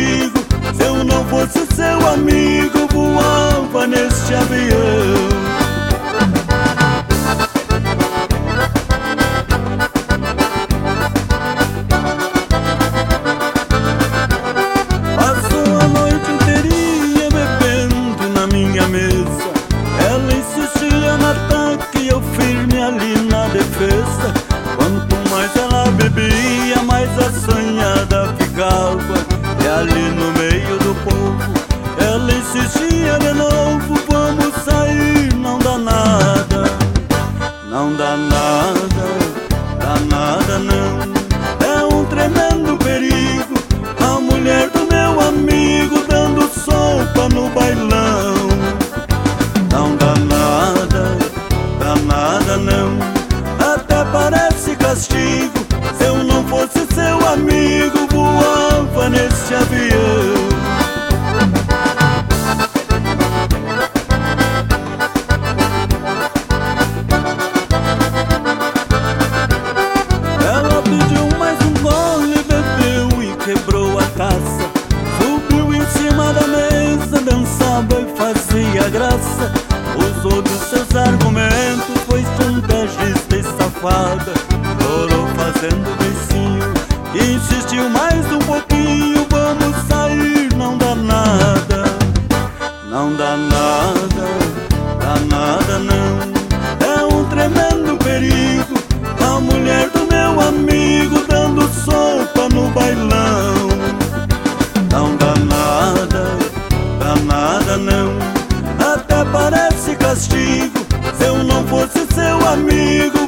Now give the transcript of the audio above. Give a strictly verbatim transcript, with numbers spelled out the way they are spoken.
castigo. Se eu não fosse seu amigo, voava neste avião. Passou a noite inteirinha bebendo na minha mesa. Ela insistia no ataque, eu firme ali na defesa. Quanto mais ela bebia, mais assanhada ficava. E ali no meio do povo, ela insistia de novo: vamos sair, não dá nada, não dá nada, dá nada não. É um tremendo perigo, a mulher do meu amigo dando sopa no bailão. Não dá nada, dá nada não, até parece castigo. Se eu não fosse seu amigo, voava nesse avião. Ela pediu mais um gole, bebeu e quebrou a taça. Subiu em cima da mesa, dançava e fazia graça. Usou dos seus argumentos, foi chantagista e safada. Chorou fazendo beicinho, insistiu mais um pouquinho: vamos sair, não dá nada, não dá nada, dá nada não. É um tremendo perigo, a mulher do meu amigo dando sopa no bailão. Não dá nada, dá nada não, até parece castigo. Se eu não fosse seu amigo,